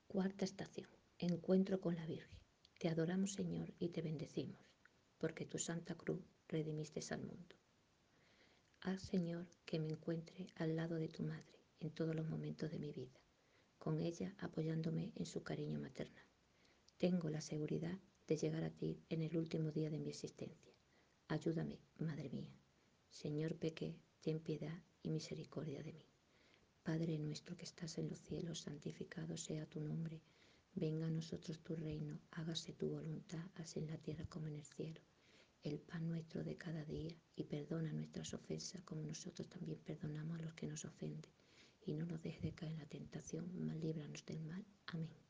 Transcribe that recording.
Cuarta estación. Encuentro con la Virgen. Te adoramos, Señor, y te bendecimos, porque tu santa cruz redimiste al mundo. Haz, Señor, que me encuentre al lado de tu madre en todos los momentos de mi vida, con ella apoyándome en su cariño maternal. Tengo la seguridad de llegar a ti en el último día de mi existencia. Ayúdame, Madre mía. Señor, pequé, ten piedad y misericordia de mí. Padre nuestro que estás en los cielos, santificado sea tu nombre. Venga a nosotros tu reino, hágase tu voluntad, así en la tierra como en el cielo. El pan nuestro de cada día, y perdona nuestras ofensas como nosotros también perdonamos a los que nos ofenden. Y no nos dejes de caer en la tentación, mas líbranos del mal. Amén.